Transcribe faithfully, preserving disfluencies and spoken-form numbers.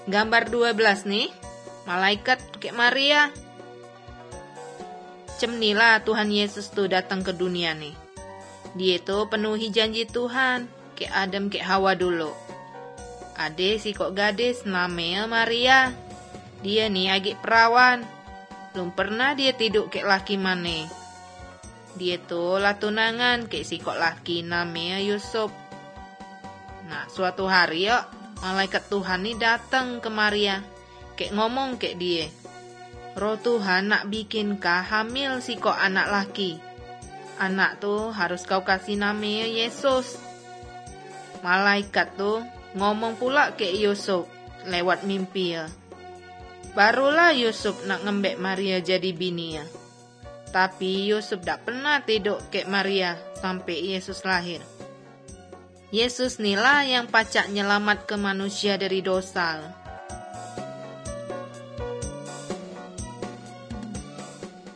Gambar dua belas nih, malaikat ke Maria. Cemnilah Tuhan Yesus tuh datang ke dunia nih. Dia tuh penuhi janji Tuhan ke Adam ke Hawa dulu. Ade si kok gadis namanya Maria. Dia nih agak perawan. Belum pernah dia tidur ke laki mane. Dia tuh lah tunangan ke si kok laki namanya Yusuf. Nah suatu hari yuk, malaikat Tuhan nih datang ke Maria. Kayak ngomong kayak dia. Roh Tuhan nak bikin kah hamil si kok anak laki. Anak tuh harus kau kasih namanya Yesus. Malaikat tuh ngomong pula ke Yusuf lewat mimpi ya. Barulah Yusuf nak ngembek Maria jadi bini ya. Tapi Yusuf tak pernah tidur ke Maria sampai Yesus lahir. Yesus inilah yang pacak nyelamat ke manusia dari dosa.